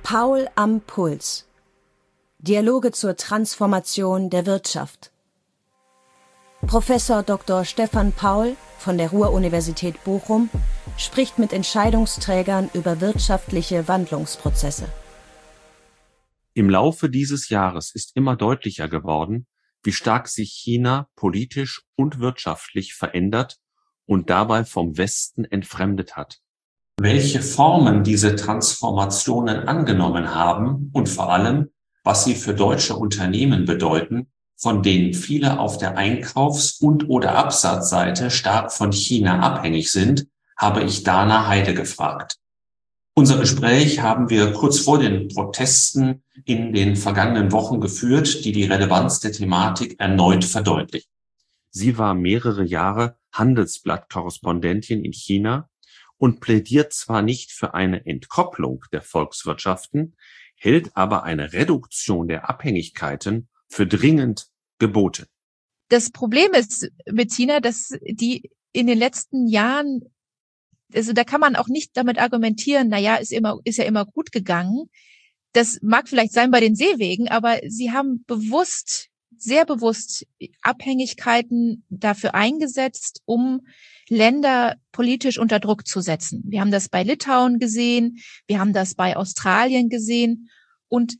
Paul am Puls. Dialoge zur Transformation der Wirtschaft. Professor Dr. Stefan Paul von der Ruhr-Universität Bochum spricht mit Entscheidungsträgern über wirtschaftliche Wandlungsprozesse. Im Laufe dieses Jahres ist immer deutlicher geworden, wie stark sich China politisch und wirtschaftlich verändert und dabei vom Westen entfremdet hat. Welche Formen diese Transformationen angenommen haben und vor allem, was sie für deutsche Unternehmen bedeuten, von denen viele auf der Einkaufs- und/oder Absatzseite stark von China abhängig sind, habe ich Dana Heide gefragt. Unser Gespräch haben wir kurz vor den Protesten in den vergangenen Wochen geführt, die die Relevanz der Thematik erneut verdeutlichen. Sie war mehrere Jahre Handelsblatt-Korrespondentin in China und plädiert zwar nicht für eine Entkopplung der Volkswirtschaften, hält aber eine Reduktion der Abhängigkeiten für dringend geboten. Das Problem ist mit China, dass die in den letzten Jahren, also da kann man auch nicht damit argumentieren, ist ja immer gut gegangen. Das mag vielleicht sein bei den Seewegen, aber sie haben sehr bewusst Abhängigkeiten dafür eingesetzt, um Länder politisch unter Druck zu setzen. Wir haben das bei Litauen gesehen, wir haben das bei Australien gesehen und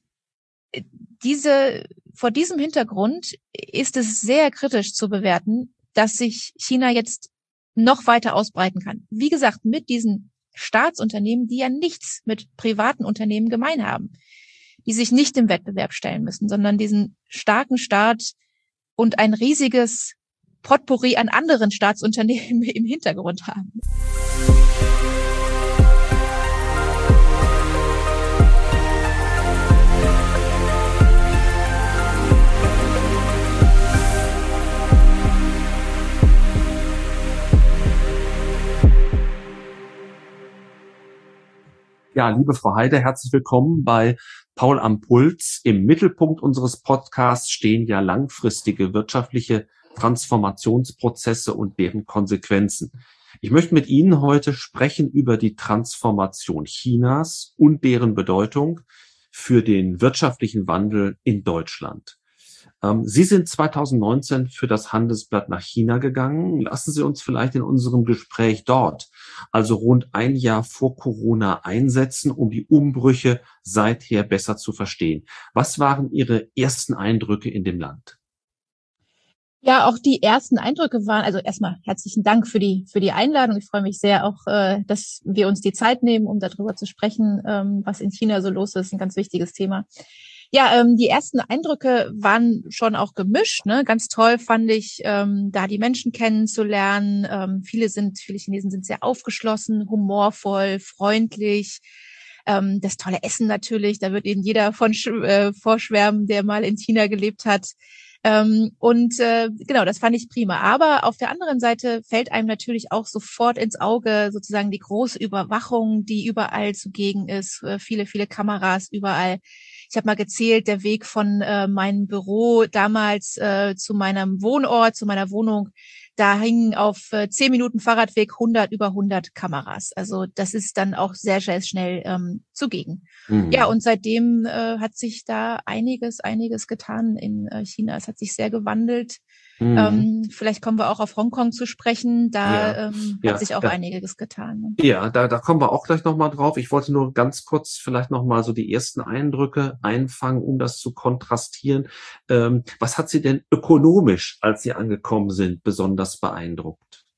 vor diesem Hintergrund ist es sehr kritisch zu bewerten, dass sich China jetzt noch weiter ausbreiten kann. Wie gesagt, mit diesen Staatsunternehmen, die ja nichts mit privaten Unternehmen gemein haben, die sich nicht im Wettbewerb stellen müssen, sondern diesen starken Staat und ein riesiges Potpourri an anderen Staatsunternehmen im Hintergrund haben. Ja, liebe Frau Heide, herzlich willkommen bei Paul am Puls. Im Mittelpunkt unseres Podcasts stehen ja langfristige wirtschaftliche Transformationsprozesse und deren Konsequenzen. Ich möchte mit Ihnen heute sprechen über die Transformation Chinas und deren Bedeutung für den wirtschaftlichen Wandel in Deutschland. Sie sind 2019 für das Handelsblatt nach China gegangen. Lassen Sie uns vielleicht in unserem Gespräch dort, also rund ein Jahr vor Corona, einsetzen, um die Umbrüche seither besser zu verstehen. Was waren Ihre ersten Eindrücke in dem Land? Ja, auch die ersten Eindrücke waren, also erstmal herzlichen Dank für die Einladung. Ich freue mich sehr auch, dass wir uns die Zeit nehmen, um darüber zu sprechen, was in China so los ist. Ein ganz wichtiges Thema. Ja, die ersten Eindrücke waren schon auch gemischt, ne? Ganz toll fand ich, da die Menschen kennenzulernen. Viele Chinesen sind sehr aufgeschlossen, humorvoll, freundlich. Das tolle Essen natürlich, da wird Ihnen jeder von vorschwärmen, der mal in China gelebt hat. Genau, das fand ich prima. Aber auf der anderen Seite fällt einem natürlich auch sofort ins Auge sozusagen die große Überwachung, die überall zugegen ist. Viele, viele Kameras überall. Ich habe mal gezählt, der Weg von meinem Büro damals zu meinem Wohnort, zu meiner Wohnung, da hingen auf 10 Minuten Fahrradweg über 100 Kameras. Also das ist dann auch sehr, sehr schnell zugegen. Mhm. Ja, und seitdem hat sich da einiges getan in China. Es hat sich sehr gewandelt. Mhm. Vielleicht kommen wir auch auf Hongkong zu sprechen. Da hat sich auch einiges getan. Ja, da kommen wir auch gleich nochmal drauf. Ich wollte nur ganz kurz vielleicht nochmal so die ersten Eindrücke einfangen, um das zu kontrastieren. Was hat Sie denn ökonomisch, als Sie angekommen sind, besonders beeindruckt?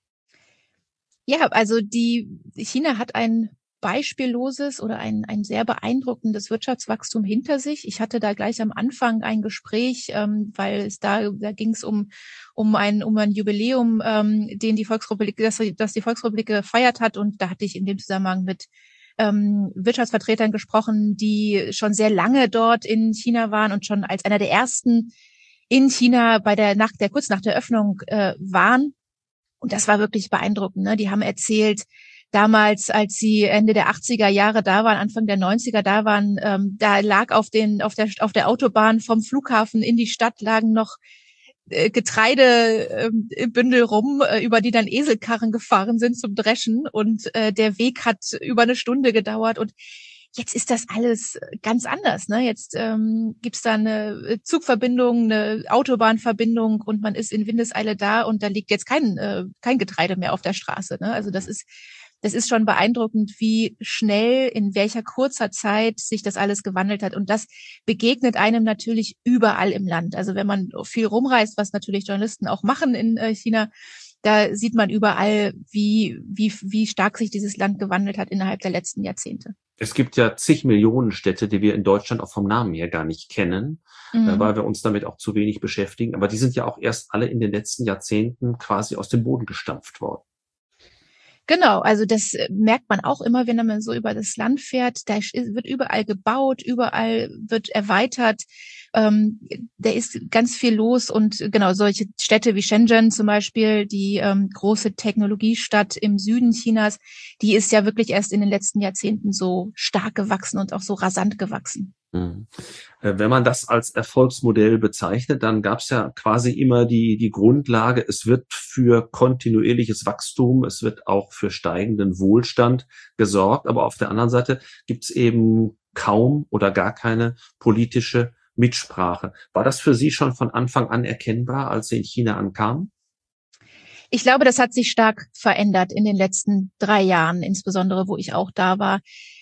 Ja, also China hat ein beispielloses oder ein sehr beeindruckendes Wirtschaftswachstum hinter sich. Ich hatte da gleich am Anfang ein Gespräch, weil da ging es um ein Jubiläum, den die Volksrepublik, das die Volksrepublik gefeiert hat, und da hatte ich in dem Zusammenhang mit Wirtschaftsvertretern gesprochen, die schon sehr lange dort in China waren und schon als einer der ersten in China kurz nach der Öffnung waren. Und das war wirklich beeindruckend, ne? Die haben erzählt, damals, als sie Ende der 80er Jahre da waren, Anfang der 90er da waren, da lag auf der Autobahn vom Flughafen in die Stadt lagen noch Getreidebündel rum, über die dann Eselkarren gefahren sind zum Dreschen, und der Weg hat über eine Stunde gedauert, und Jetzt ist das alles ganz anders, ne? Jetzt gibt's da eine Zugverbindung, eine Autobahnverbindung und man ist in Windeseile da und da liegt jetzt kein Getreide mehr auf der Straße, ne? Also das ist schon beeindruckend, wie schnell, in welcher kurzer Zeit sich das alles gewandelt hat. Und das begegnet einem natürlich überall im Land. Also wenn man viel rumreist, was natürlich Journalisten auch machen in China, da sieht man überall, wie stark sich dieses Land gewandelt hat innerhalb der letzten Jahrzehnte. Es gibt ja zig Millionen Städte, die wir in Deutschland auch vom Namen her gar nicht kennen, weil wir uns damit auch zu wenig beschäftigen. Aber die sind ja auch erst alle in den letzten Jahrzehnten quasi aus dem Boden gestampft worden. Genau, also das merkt man auch immer, wenn man so über das Land fährt. Da wird überall gebaut, überall wird erweitert. Da ist ganz viel los und genau solche Städte wie Shenzhen zum Beispiel, die große Technologiestadt im Süden Chinas, die ist ja wirklich erst in den letzten Jahrzehnten so stark gewachsen und auch so rasant gewachsen. Wenn man das als Erfolgsmodell bezeichnet, dann gab es ja quasi immer die Grundlage, es wird für kontinuierliches Wachstum, es wird auch für steigenden Wohlstand gesorgt, aber auf der anderen Seite gibt es eben kaum oder gar keine politische Mitsprache. War das für Sie schon von Anfang an erkennbar, als Sie in China ankamen? Ich glaube, das hat sich stark verändert in den letzten 3 Jahren, insbesondere wo ich auch da war.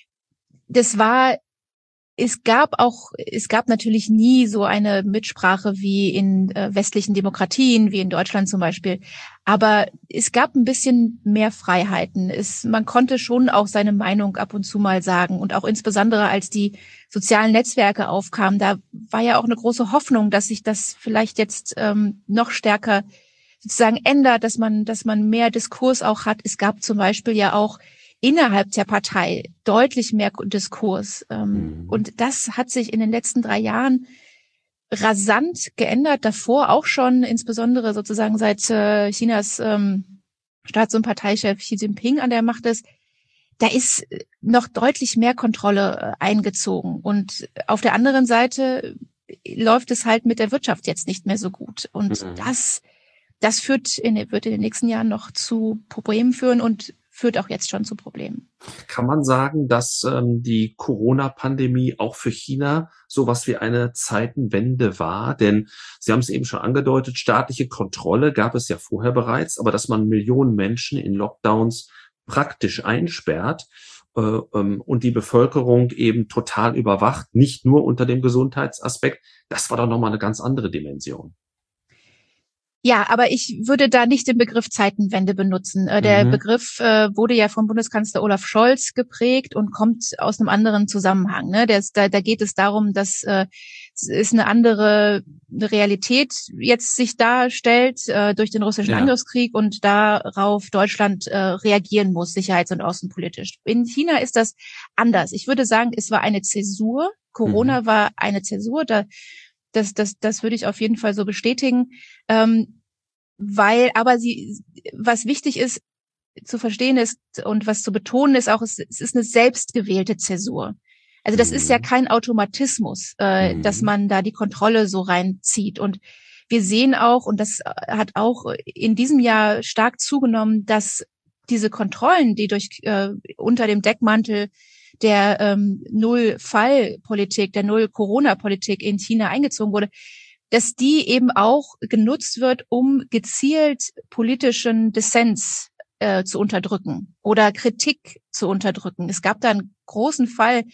Es gab natürlich nie so eine Mitsprache wie in westlichen Demokratien, wie in Deutschland zum Beispiel. Aber es gab ein bisschen mehr Freiheiten. Man konnte schon auch seine Meinung ab und zu mal sagen. Und auch insbesondere als die sozialen Netzwerke aufkamen, da war ja auch eine große Hoffnung, dass sich das vielleicht jetzt noch stärker sozusagen ändert, dass man mehr Diskurs auch hat. Es gab zum Beispiel ja auch innerhalb der Partei deutlich mehr Diskurs. Und das hat sich in den letzten 3 Jahren rasant geändert. Davor auch schon, insbesondere sozusagen seit Chinas Staats- und Parteichef Xi Jinping an der Macht ist. Da ist noch deutlich mehr Kontrolle eingezogen. Und auf der anderen Seite läuft es halt mit der Wirtschaft jetzt nicht mehr so gut. Und das wird in den nächsten Jahren noch zu Problemen führen und führt auch jetzt schon zu Problemen. Kann man sagen, dass die Corona-Pandemie auch für China sowas wie eine Zeitenwende war? Denn Sie haben es eben schon angedeutet, staatliche Kontrolle gab es ja vorher bereits, aber dass man Millionen Menschen in Lockdowns praktisch einsperrt und die Bevölkerung eben total überwacht, nicht nur unter dem Gesundheitsaspekt, das war doch nochmal eine ganz andere Dimension. Ja, aber ich würde da nicht den Begriff Zeitenwende benutzen. Der Begriff wurde ja vom Bundeskanzler Olaf Scholz geprägt und kommt aus einem anderen Zusammenhang. Ne? Da geht es darum, dass es eine andere Realität jetzt sich darstellt durch den russischen Angriffskrieg und darauf Deutschland reagieren muss, sicherheits- und außenpolitisch. In China ist das anders. Ich würde sagen, es war eine Zäsur. Corona war eine Zäsur. Das würde ich auf jeden Fall so bestätigen. Was wichtig ist zu verstehen ist und was zu betonen ist auch, es ist eine selbstgewählte Zäsur. Also das ist ja kein Automatismus, dass man da die Kontrolle so reinzieht. Und wir sehen auch, und das hat auch in diesem Jahr stark zugenommen, dass diese Kontrollen, die unter dem Deckmantel der Null-Fall-Politik, der Null-Corona-Politik in China eingezogen wurde, dass die eben auch genutzt wird, um gezielt politischen Dissens zu unterdrücken oder Kritik zu unterdrücken. Es gab da einen großen Fall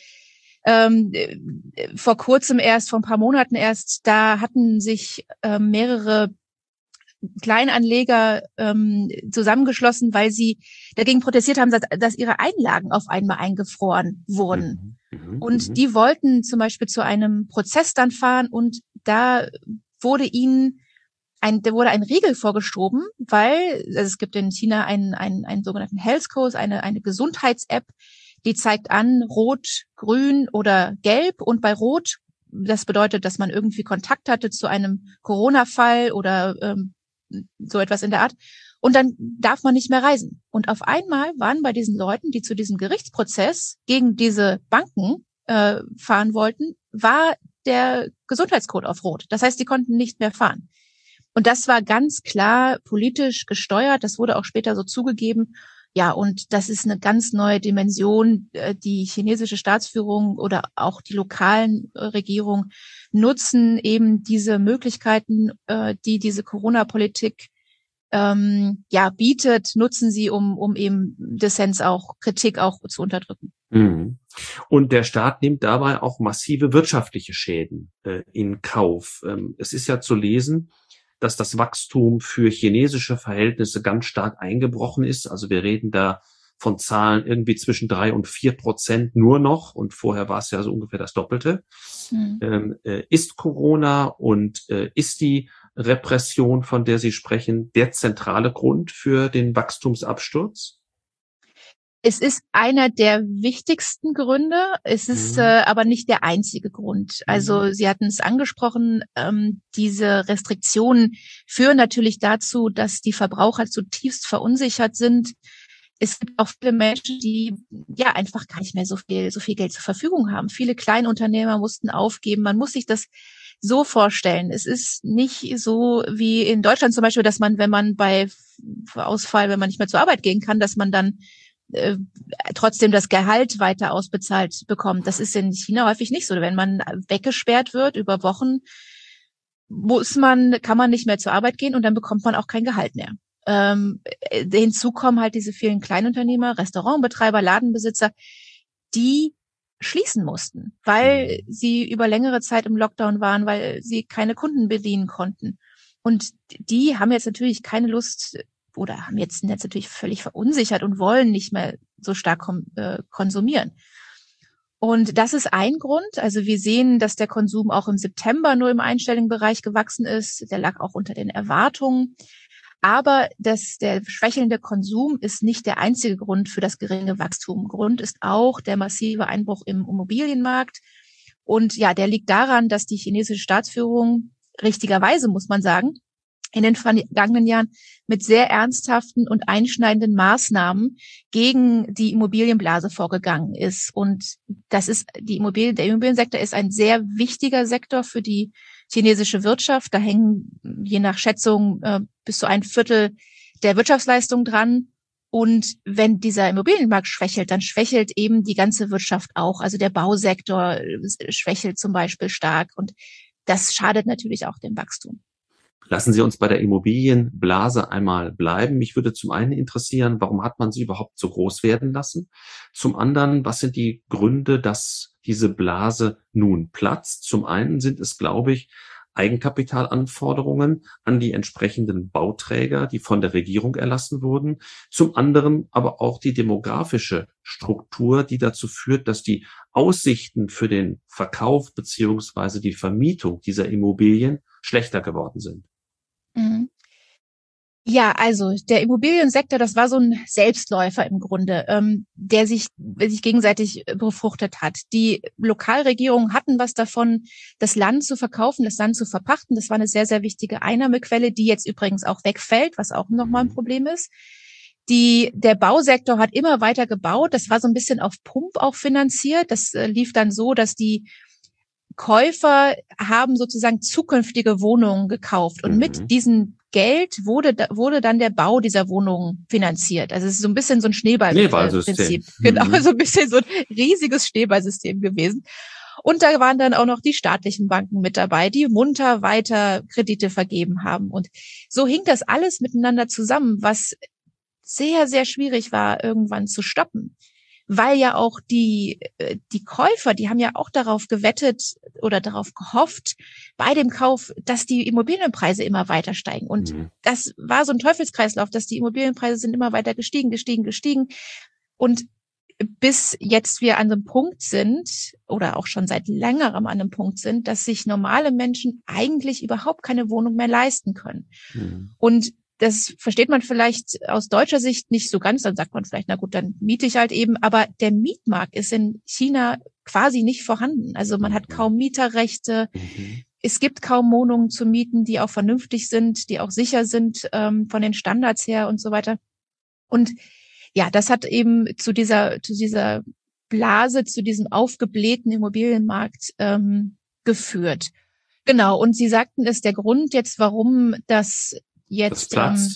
vor kurzem erst, vor ein paar Monaten erst, da hatten sich mehrere Kleinanleger zusammengeschlossen, weil sie dagegen protestiert haben, dass ihre Einlagen auf einmal eingefroren wurden. Und die wollten zum Beispiel zu einem Prozess dann fahren und da wurde ein Riegel vorgeschoben, weil es gibt in China einen sogenannten Health Code, eine Gesundheits-App, die zeigt an Rot, Grün oder Gelb und bei Rot, das bedeutet, dass man irgendwie Kontakt hatte zu einem Corona-Fall oder so etwas in der Art. Und dann darf man nicht mehr reisen. Und auf einmal waren bei diesen Leuten, die zu diesem Gerichtsprozess gegen diese Banken fahren wollten, war der Gesundheitscode auf Rot. Das heißt, die konnten nicht mehr fahren. Und das war ganz klar politisch gesteuert. Das wurde auch später so zugegeben. Ja, und das ist eine ganz neue Dimension. Die chinesische Staatsführung oder auch die lokalen Regierungen nutzen eben diese Möglichkeiten, die diese Corona-Politik bietet, nutzen sie, um eben Dissens auch, Kritik auch zu unterdrücken. Mhm. Und der Staat nimmt dabei auch massive wirtschaftliche Schäden in Kauf. Es ist ja zu lesen, dass das Wachstum für chinesische Verhältnisse ganz stark eingebrochen ist. Also wir reden da von Zahlen irgendwie zwischen 3% und 4% nur noch. Und vorher war es ja so ungefähr das Doppelte. Ist Corona und ist die Repression, von der Sie sprechen, der zentrale Grund für den Wachstumsabsturz? Es ist einer der wichtigsten Gründe. Es ist aber nicht der einzige Grund. Also Sie hatten es angesprochen, diese Restriktionen führen natürlich dazu, dass die Verbraucher zutiefst verunsichert sind. Es gibt auch viele Menschen, die ja einfach gar nicht mehr so viel Geld zur Verfügung haben. Viele Kleinunternehmer mussten aufgeben. Man muss sich das so vorstellen. Es ist nicht so wie in Deutschland zum Beispiel, dass man, wenn man bei Ausfall, wenn man nicht mehr zur Arbeit gehen kann, dass man dann trotzdem das Gehalt weiter ausbezahlt bekommt. Das ist in China häufig nicht so. Wenn man weggesperrt wird über Wochen, kann man nicht mehr zur Arbeit gehen und dann bekommt man auch kein Gehalt mehr. Hinzu kommen halt diese vielen Kleinunternehmer, Restaurantbetreiber, Ladenbesitzer, die schließen mussten, weil sie über längere Zeit im Lockdown waren, weil sie keine Kunden bedienen konnten. Und die haben jetzt natürlich keine Lust oder sind jetzt natürlich völlig verunsichert und wollen nicht mehr so stark konsumieren. Und das ist ein Grund. Also wir sehen, dass der Konsum auch im September nur im einstelligen Bereich gewachsen ist. Der lag auch unter den Erwartungen. Aber der schwächelnde Konsum ist nicht der einzige Grund für das geringe Wachstum. Grund ist auch der massive Einbruch im Immobilienmarkt. Und ja, der liegt daran, dass die chinesische Staatsführung, richtigerweise muss man sagen, in den vergangenen Jahren mit sehr ernsthaften und einschneidenden Maßnahmen gegen die Immobilienblase vorgegangen ist. Und der Immobiliensektor ist ein sehr wichtiger Sektor für die chinesische Wirtschaft. Da hängen je nach Schätzung bis zu 1/4 der Wirtschaftsleistung dran. Und wenn dieser Immobilienmarkt schwächelt, dann schwächelt eben die ganze Wirtschaft auch. Also der Bausektor schwächelt zum Beispiel stark. Und das schadet natürlich auch dem Wachstum. Lassen Sie uns bei der Immobilienblase einmal bleiben. Mich würde zum einen interessieren, warum hat man sie überhaupt so groß werden lassen? Zum anderen, was sind die Gründe, dass diese Blase nun platzt? Zum einen sind es, glaube ich, Eigenkapitalanforderungen an die entsprechenden Bauträger, die von der Regierung erlassen wurden. Zum anderen aber auch die demografische Struktur, die dazu führt, dass die Aussichten für den Verkauf beziehungsweise die Vermietung dieser Immobilien schlechter geworden sind. Ja, also der Immobiliensektor, das war so ein Selbstläufer im Grunde, der sich gegenseitig befruchtet hat. Die Lokalregierungen hatten was davon, das Land zu verkaufen, das Land zu verpachten. Das war eine sehr, sehr wichtige Einnahmequelle, die jetzt übrigens auch wegfällt, was auch nochmal ein Problem ist. Der Bausektor hat immer weiter gebaut. Das war so ein bisschen auf Pump auch finanziert. Das lief dann so, dass die Käufer haben sozusagen zukünftige Wohnungen gekauft und mit diesem Geld wurde dann der Bau dieser Wohnungen finanziert. Also es ist so ein bisschen so ein Schneeballprinzip. Genau, so ein bisschen so ein riesiges Schneeballsystem gewesen. Und da waren dann auch noch die staatlichen Banken mit dabei, die munter weiter Kredite vergeben haben. Und so hing das alles miteinander zusammen, was sehr, sehr schwierig war, irgendwann zu stoppen. Weil ja auch die Käufer, die haben ja auch darauf gewettet oder darauf gehofft bei dem Kauf, dass die Immobilienpreise immer weiter steigen. Und das war so ein Teufelskreislauf, dass die Immobilienpreise sind immer weiter gestiegen. Und bis jetzt wir an einem Punkt sind oder auch schon seit längerem an einem Punkt sind, dass sich normale Menschen eigentlich überhaupt keine Wohnung mehr leisten können. Und das versteht man vielleicht aus deutscher Sicht nicht so ganz. Dann sagt man vielleicht, na gut, dann miete ich halt eben. Aber der Mietmarkt ist in China quasi nicht vorhanden. Also man hat kaum Mieterrechte. Es gibt kaum Wohnungen zu mieten, die auch vernünftig sind, die auch sicher sind von den Standards her und so weiter. Und ja, das hat eben zu dieser Blase, zu diesem aufgeblähten Immobilienmarkt geführt. Genau. Und Sie sagten, ist der Grund jetzt, warum das jetzt platzt.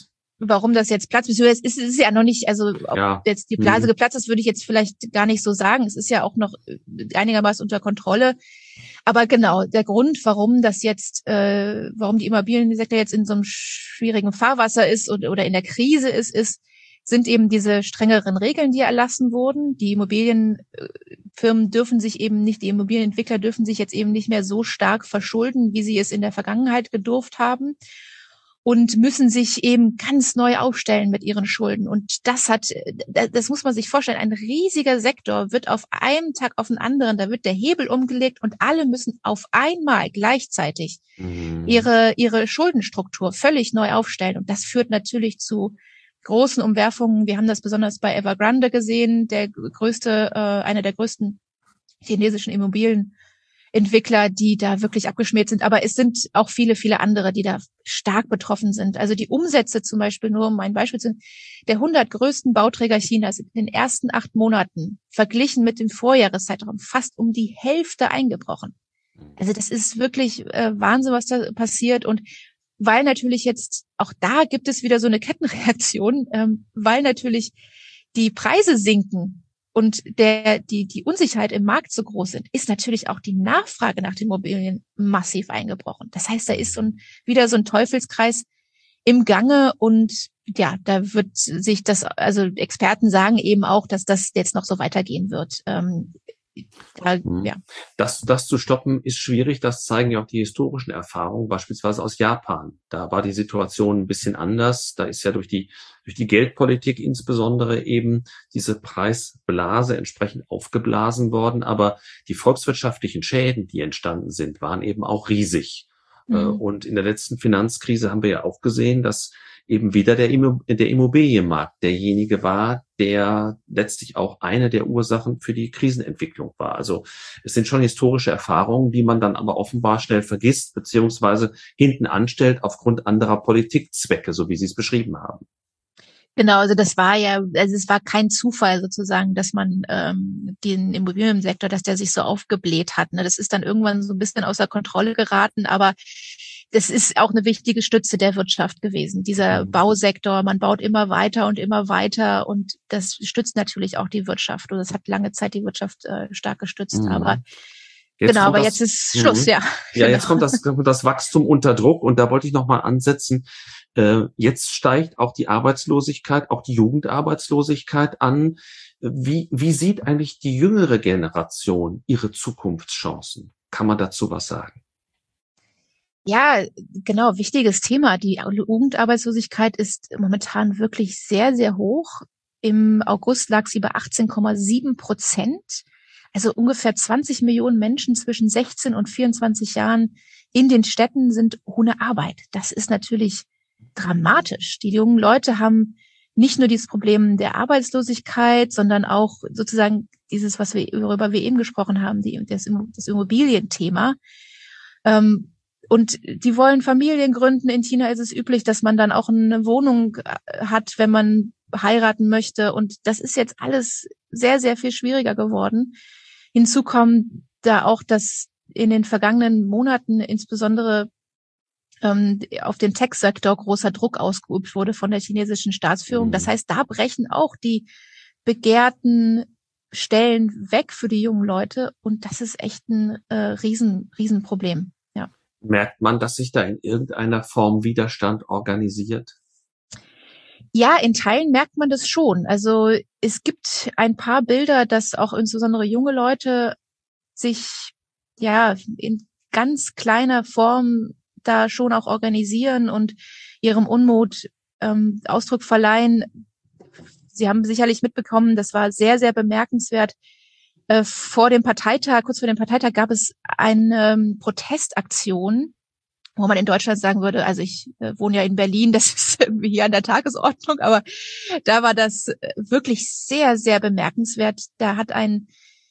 warum das jetzt platzt. Es ist ja noch nicht, also ob jetzt die Blase geplatzt ist, würde ich jetzt vielleicht gar nicht so sagen. Es ist ja auch noch einigermaßen unter Kontrolle. Aber genau, der Grund, warum die Immobiliensektor jetzt in so einem schwierigen Fahrwasser ist oder in der Krise sind eben diese strengeren Regeln, die erlassen wurden. Die Immobilienfirmen die Immobilienentwickler dürfen sich jetzt eben nicht mehr so stark verschulden, wie sie es in der Vergangenheit gedurft haben. Und müssen sich eben ganz neu aufstellen mit ihren Schulden. Und das muss man sich vorstellen, ein riesiger Sektor wird auf einem Tag auf den anderen, da wird der Hebel umgelegt und alle müssen auf einmal gleichzeitig ihre Schuldenstruktur völlig neu aufstellen. Und das führt natürlich zu großen Umwerfungen. Wir haben das besonders bei Evergrande gesehen, einer der größten chinesischen Immobilienentwickler, die da wirklich abgeschmiert sind. Aber es sind auch viele, viele andere, die da stark betroffen sind. Also die Umsätze zum Beispiel, nur um ein Beispiel zu nennen, der 100 größten Bauträger Chinas sind in den ersten 8 Monaten verglichen mit dem Vorjahreszeitraum fast um die Hälfte eingebrochen. Also das ist wirklich Wahnsinn, was da passiert. Und weil natürlich jetzt, auch da gibt es wieder so eine Kettenreaktion, weil natürlich die Preise sinken und die Unsicherheit im Markt so groß sind, ist natürlich auch die Nachfrage nach den Immobilien massiv eingebrochen. Das heißt, da ist wieder so ein Teufelskreis im Gange und ja, da wird sich also Experten sagen eben auch, dass das jetzt noch so weitergehen wird. Das zu stoppen ist schwierig, das zeigen ja auch die historischen Erfahrungen, beispielsweise aus Japan. Da war die Situation ein bisschen anders. Da ist ja durch die Geldpolitik insbesondere eben diese Preisblase entsprechend aufgeblasen worden. Aber die volkswirtschaftlichen Schäden, die entstanden sind, waren eben auch riesig. Und in der letzten Finanzkrise haben wir ja auch gesehen, dass eben wieder der Immobilienmarkt derjenige war, der letztlich auch eine der Ursachen für die Krisenentwicklung war. Also es sind schon historische Erfahrungen, die man dann aber offenbar schnell vergisst, beziehungsweise hinten anstellt aufgrund anderer Politikzwecke, so wie Sie es beschrieben haben. Genau, also es war kein Zufall sozusagen, dass man den Immobiliensektor, dass der sich so aufgebläht hat. Ne? Das ist dann irgendwann so ein bisschen außer Kontrolle geraten, aber das ist auch eine wichtige Stütze der Wirtschaft gewesen. Dieser Bausektor, man baut immer weiter und das stützt natürlich auch die Wirtschaft. Und das hat lange Zeit die Wirtschaft stark gestützt, aber jetzt ist Schluss, ja. Ja, jetzt kommt das Wachstum unter Druck und da wollte ich nochmal ansetzen. Jetzt steigt auch die Arbeitslosigkeit, auch die Jugendarbeitslosigkeit an. Wie sieht eigentlich die jüngere Generation ihre Zukunftschancen? Kann man dazu was sagen? Ja, genau, wichtiges Thema. Die Jugendarbeitslosigkeit ist momentan wirklich sehr, sehr hoch. Im August lag sie bei 18,7%. Also ungefähr 20 Millionen Menschen zwischen 16 und 24 Jahren in den Städten sind ohne Arbeit. Das ist natürlich dramatisch. Die jungen Leute haben nicht nur dieses Problem der Arbeitslosigkeit, sondern auch sozusagen dieses, worüber wir eben gesprochen haben, das Immobilienthema. Und die wollen Familien gründen. In China ist es üblich, dass man dann auch eine Wohnung hat, wenn man heiraten möchte. Und das ist jetzt alles sehr, sehr viel schwieriger geworden. Hinzu kommt da auch, dass in den vergangenen Monaten insbesondere auf den Tech-Sektor großer Druck ausgeübt wurde von der chinesischen Staatsführung. Das heißt, da brechen auch die begehrten Stellen weg für die jungen Leute. Und das ist echt ein Riesenproblem. Ja. Merkt man, dass sich da in irgendeiner Form Widerstand organisiert? Ja, in Teilen merkt man das schon. Also es gibt ein paar Bilder, dass auch insbesondere junge Leute sich ja in ganz kleiner Form da schon auch organisieren und ihrem Unmut Ausdruck verleihen. Sie haben sicherlich mitbekommen, das war sehr, sehr bemerkenswert. Kurz vor dem Parteitag gab es eine Protestaktion, wo man in Deutschland sagen würde, also ich wohne ja in Berlin, das ist irgendwie hier an der Tagesordnung, aber da war das wirklich sehr, sehr bemerkenswert. Da hat ein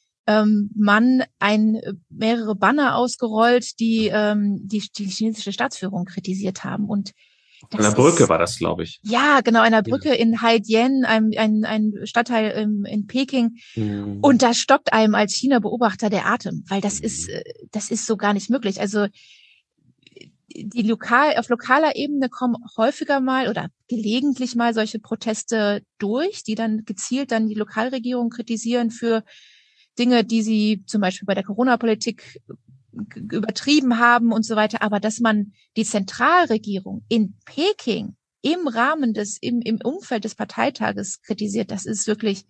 Mann mehrere Banner ausgerollt, die chinesische Staatsführung kritisiert haben. Und an der Brücke war das, glaube ich. Ja, genau, an der Brücke in Haidian, ein Stadtteil in Peking. Und da stockt einem als China-Beobachter der Atem, weil das ist so gar nicht möglich. Also auf lokaler Ebene kommen häufiger mal oder gelegentlich mal solche Proteste durch, die dann gezielt dann die Lokalregierung kritisieren für Dinge, die sie zum Beispiel bei der Corona-Politik übertrieben haben und so weiter. Aber dass man die Zentralregierung in Peking im Rahmen im Umfeld des Parteitages kritisiert, das ist wirklich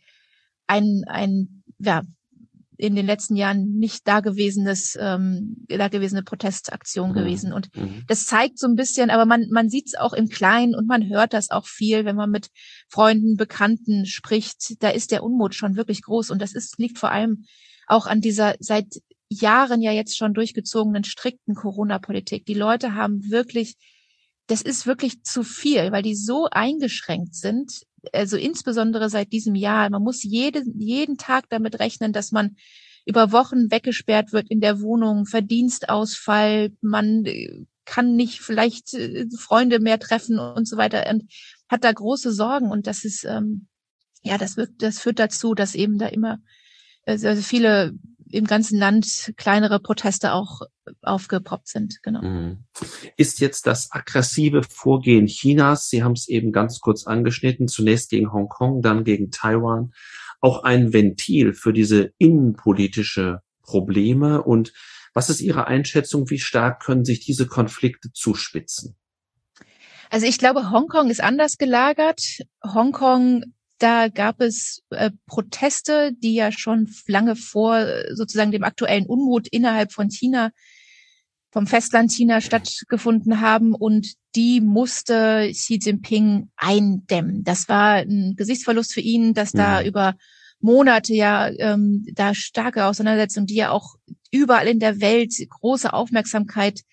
ja, in den letzten Jahren nicht dagewesene Protestaktion gewesen. Und das zeigt so ein bisschen, aber man sieht es auch im Kleinen und man hört das auch viel, wenn man mit Freunden, Bekannten spricht. Da ist der Unmut schon wirklich groß. Und liegt vor allem auch an dieser seit Jahren ja jetzt schon durchgezogenen strikten Corona-Politik. Die Leute haben wirklich, das ist wirklich zu viel, weil die so eingeschränkt sind. Also insbesondere seit diesem Jahr. Man muss jeden Tag damit rechnen, dass man über Wochen weggesperrt wird in der Wohnung, Verdienstausfall, man kann nicht vielleicht Freunde mehr treffen und so weiter und hat da große Sorgen. Und das ist, das führt dazu, dass eben da immer also viele im ganzen Land kleinere Proteste auch aufgepoppt sind. Genau. Ist jetzt das aggressive Vorgehen Chinas, Sie haben es eben ganz kurz angeschnitten, zunächst gegen Hongkong, dann gegen Taiwan, auch ein Ventil für diese innenpolitische Probleme? Und was ist Ihre Einschätzung, wie stark können sich diese Konflikte zuspitzen? Also ich glaube, Hongkong ist anders gelagert. Hongkong, da gab es Proteste, die ja schon lange vor sozusagen dem aktuellen Unmut innerhalb von China, vom Festland China stattgefunden haben und die musste Xi Jinping eindämmen. Das war ein Gesichtsverlust für ihn, dass da über Monate da starke Auseinandersetzungen, die ja auch überall in der Welt große Aufmerksamkeit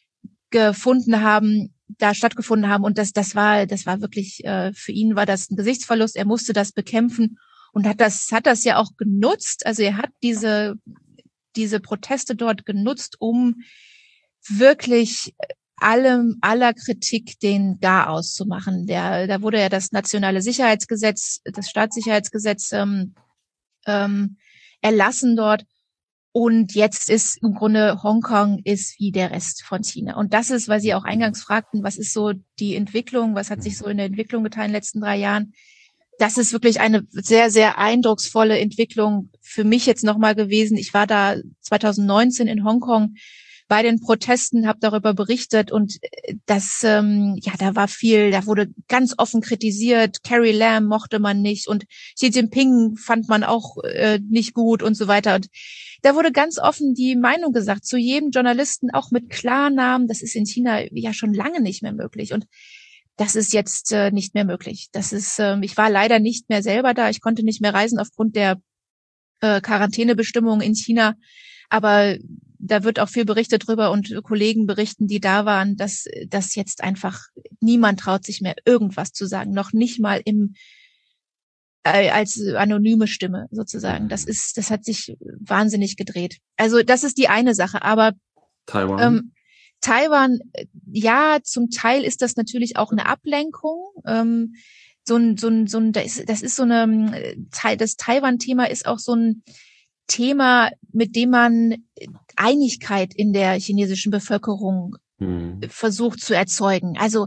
stattgefunden haben und das war wirklich für ihn war das ein Gesichtsverlust. Er musste das bekämpfen und hat das ja auch genutzt. Also er hat diese Proteste dort genutzt, um wirklich aller Kritik den Garaus zu machen. Da wurde ja das nationale Sicherheitsgesetz, das Staatssicherheitsgesetz erlassen dort. Und jetzt ist im Grunde Hongkong ist wie der Rest von China. Und das ist, weil Sie auch eingangs fragten, was ist so die Entwicklung, was hat sich so in der Entwicklung getan in den letzten 3 Jahren? Das ist wirklich eine sehr, sehr eindrucksvolle Entwicklung für mich jetzt nochmal gewesen. Ich war da 2019 in Hongkong bei den Protesten, habe darüber berichtet und da wurde ganz offen kritisiert. Carrie Lam mochte man nicht und Xi Jinping fand man auch nicht gut und so weiter. Und da wurde ganz offen die Meinung gesagt zu jedem Journalisten, auch mit Klarnamen. Das ist in China ja schon lange nicht mehr möglich und das ist jetzt nicht mehr möglich. Ich war leider nicht mehr selber da. Ich konnte nicht mehr reisen aufgrund der Quarantänebestimmungen in China, aber da wird auch viel berichtet drüber und Kollegen berichten, die da waren, dass jetzt einfach niemand traut sich mehr irgendwas zu sagen, noch nicht mal als anonyme Stimme sozusagen. Das hat sich wahnsinnig gedreht. Also das ist die eine Sache, aber Taiwan, ja, zum Teil ist das natürlich auch eine Ablenkung. Das Taiwan-Thema ist auch so ein Thema, mit dem man Einigkeit in der chinesischen Bevölkerung versucht zu erzeugen. Also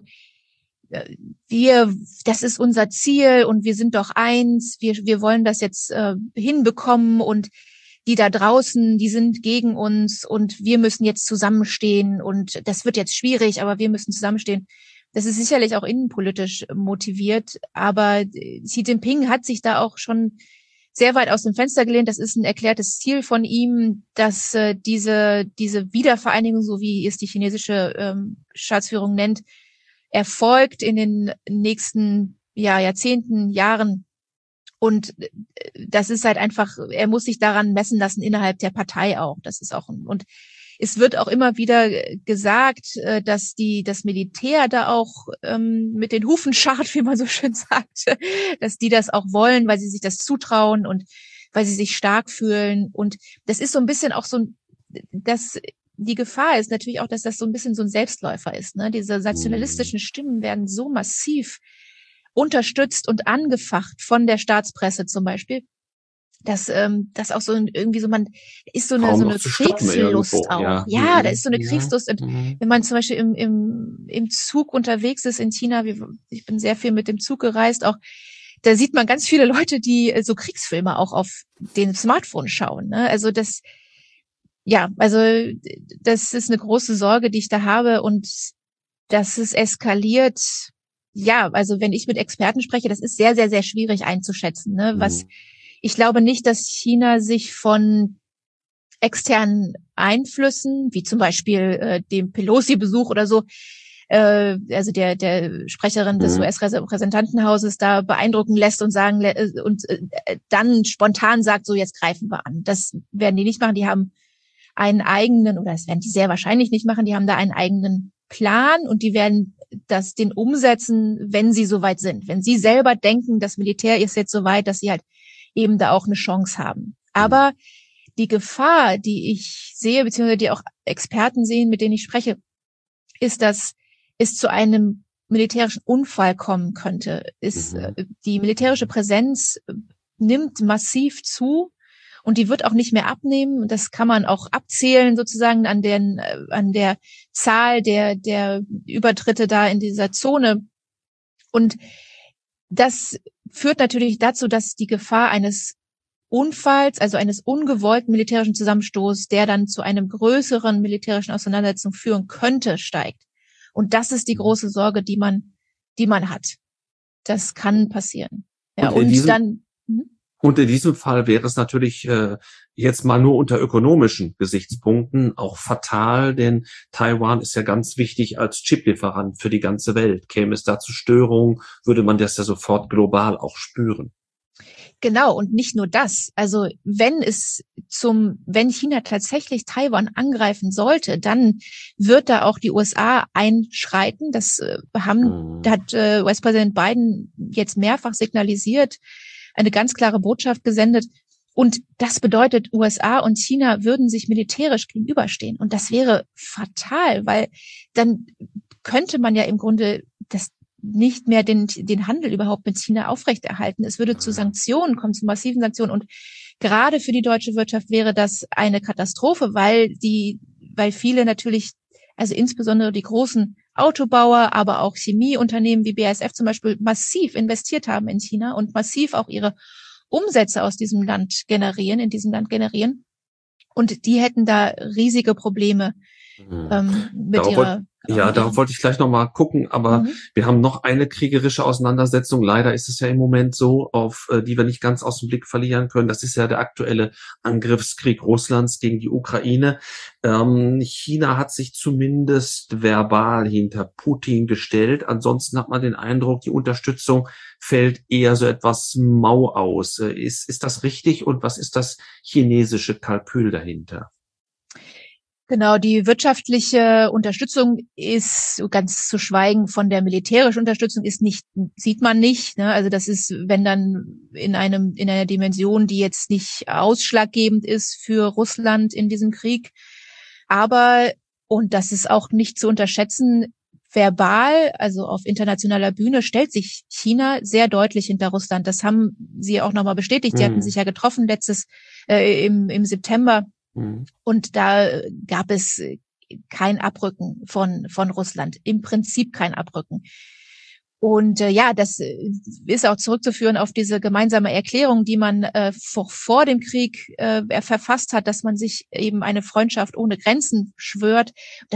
das ist unser Ziel und wir sind doch eins, wir wollen das jetzt hinbekommen und die da draußen, die sind gegen uns und wir müssen jetzt zusammenstehen und das wird jetzt schwierig, aber wir müssen zusammenstehen. Das ist sicherlich auch innenpolitisch motiviert, aber Xi Jinping hat sich da auch schon sehr weit aus dem Fenster gelehnt. Das ist ein erklärtes Ziel von ihm, dass diese Wiedervereinigung, so wie es die chinesische Staatsführung nennt, erfolgt in den nächsten Jahrzehnten, Jahren. Und das ist halt einfach, er muss sich daran messen lassen innerhalb der Partei auch. Das ist auch und es wird auch immer wieder gesagt, dass das Militär da auch mit den Hufen scharrt, wie man so schön sagt, dass die das auch wollen, weil sie sich das zutrauen und weil sie sich stark fühlen. Und das ist so ein bisschen auch die Gefahr ist natürlich auch, dass das so ein bisschen so ein Selbstläufer ist. Ne? Diese nationalistischen Stimmen werden so massiv unterstützt und angefacht von der Staatspresse zum Beispiel, dass das auch so irgendwie so, man ist so eine Kriegslust auch. Ja, da ist so eine Kriegslust. Und wenn man zum Beispiel im Zug unterwegs ist in China, ich bin sehr viel mit dem Zug gereist, auch da sieht man ganz viele Leute, die so Kriegsfilme auch auf den Smartphone schauen. Ne? Also das ist eine große Sorge, die ich da habe, und dass es eskaliert. Ja, also wenn ich mit Experten spreche, das ist sehr, sehr, sehr schwierig einzuschätzen. Ne? Ich glaube nicht, dass China sich von externen Einflüssen, wie zum Beispiel dem Pelosi-Besuch oder so, also der Sprecherin des US-Repräsentantenhauses da beeindrucken lässt und dann spontan sagt, so jetzt greifen wir an. Das werden die nicht machen. Die haben einen eigenen, oder das werden die sehr wahrscheinlich nicht machen, die haben da einen eigenen Plan, und die werden den umsetzen, wenn sie soweit sind. Wenn sie selber denken, das Militär ist jetzt soweit, dass sie halt eben da auch eine Chance haben. Aber die Gefahr, die ich sehe, beziehungsweise die auch Experten sehen, mit denen ich spreche, ist, dass es zu einem militärischen Unfall kommen könnte. Die militärische Präsenz nimmt massiv zu, und die wird auch nicht mehr abnehmen. Das kann man auch abzählen sozusagen an der Zahl der Übertritte da in dieser Zone. Und das führt natürlich dazu, dass die Gefahr eines Unfalls, also eines ungewollten militärischen Zusammenstoßes, der dann zu einem größeren militärischen Auseinandersetzung führen könnte, steigt. Und das ist die große Sorge, die man hat. Das kann passieren. Ja, und in diesem Fall wäre es natürlich jetzt mal nur unter ökonomischen Gesichtspunkten auch fatal, denn Taiwan ist ja ganz wichtig als Chiplieferant für die ganze Welt. Käme es da zu Störungen, würde man das ja sofort global auch spüren. Genau, und nicht nur das. Also wenn China tatsächlich Taiwan angreifen sollte, dann wird da auch die USA einschreiten. Das hat US-Präsident Biden jetzt mehrfach signalisiert, eine ganz klare Botschaft gesendet. Und das bedeutet, USA und China würden sich militärisch gegenüberstehen. Und das wäre fatal, weil dann könnte man ja im Grunde nicht mehr den Handel überhaupt mit China aufrechterhalten. Es würde zu Sanktionen kommen, zu massiven Sanktionen. Und gerade für die deutsche Wirtschaft wäre das eine Katastrophe, weil viele natürlich, also insbesondere die großen Autobauer, aber auch Chemieunternehmen wie BASF zum Beispiel massiv investiert haben in China und massiv auch ihre Umsätze in diesem Land generieren. Und die hätten da riesige Probleme darauf wollte ich gleich noch mal gucken, aber wir haben noch eine kriegerische Auseinandersetzung. Leider ist es ja im Moment so, auf die wir nicht ganz aus dem Blick verlieren können. Das ist ja der aktuelle Angriffskrieg Russlands gegen die Ukraine. China hat sich zumindest verbal hinter Putin gestellt. Ansonsten hat man den Eindruck, die Unterstützung fällt eher so etwas mau aus. Ist das richtig? Und was ist das chinesische Kalkül dahinter? Genau, die wirtschaftliche Unterstützung ist, ganz zu schweigen von der militärischen Unterstützung, sieht man nicht. Ne? Also das ist, wenn dann in einer Dimension, die jetzt nicht ausschlaggebend ist für Russland in diesem Krieg. Aber, und das ist auch nicht zu unterschätzen, verbal, also auf internationaler Bühne, stellt sich China sehr deutlich hinter Russland. Das haben sie auch nochmal bestätigt. Sie hatten sich ja getroffen im September. Und da gab es kein Abrücken von Russland, im Prinzip kein Abrücken. Und das ist auch zurückzuführen auf diese gemeinsame Erklärung, die man vor dem Krieg verfasst hat, dass man sich eben eine Freundschaft ohne Grenzen schwört.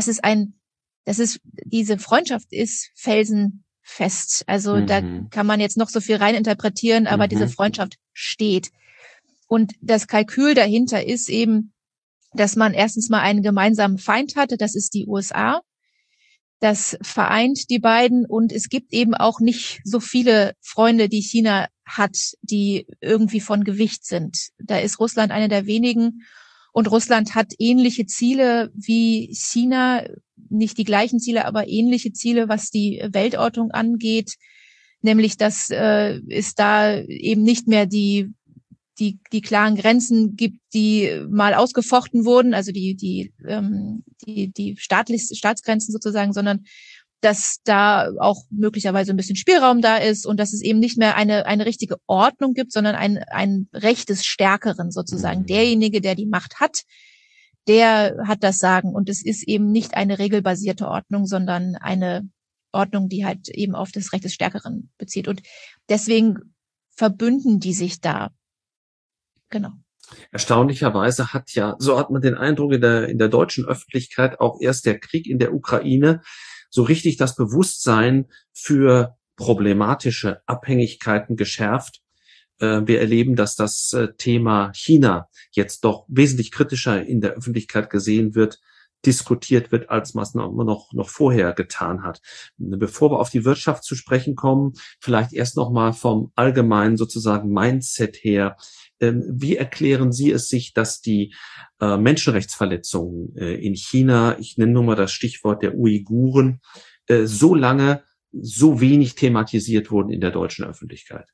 Diese Freundschaft ist felsenfest. Also da kann man jetzt noch so viel reininterpretieren, aber diese Freundschaft steht. Und das Kalkül dahinter ist eben, dass man erstens mal einen gemeinsamen Feind hatte, das ist die USA. Das vereint die beiden, und es gibt eben auch nicht so viele Freunde, die China hat, die irgendwie von Gewicht sind. Da ist Russland eine der wenigen, und Russland hat ähnliche Ziele wie China, nicht die gleichen Ziele, aber ähnliche Ziele, was die Weltordnung angeht, nämlich dass es da eben nicht mehr die klaren Grenzen gibt, die mal ausgefochten wurden, also die Staatsgrenzen sozusagen, sondern dass da auch möglicherweise ein bisschen Spielraum da ist und dass es eben nicht mehr eine richtige Ordnung gibt, sondern ein Recht des Stärkeren sozusagen. Derjenige, der die Macht hat, der hat das Sagen. Und es ist eben nicht eine regelbasierte Ordnung, sondern eine Ordnung, die halt eben auf das Recht des Stärkeren bezieht. Und deswegen verbünden die sich da. Genau. Erstaunlicherweise so hat man den Eindruck, in der deutschen Öffentlichkeit auch erst der Krieg in der Ukraine so richtig das Bewusstsein für problematische Abhängigkeiten geschärft. Wir erleben, dass das Thema China jetzt doch wesentlich kritischer in der Öffentlichkeit gesehen wird, diskutiert wird, als man es noch vorher getan hat. Bevor wir auf die Wirtschaft zu sprechen kommen, vielleicht erst noch mal vom allgemeinen sozusagen Mindset her. Wie erklären Sie es sich, dass die Menschenrechtsverletzungen in China, ich nenne nur mal das Stichwort der Uiguren, so lange so wenig thematisiert wurden in der deutschen Öffentlichkeit?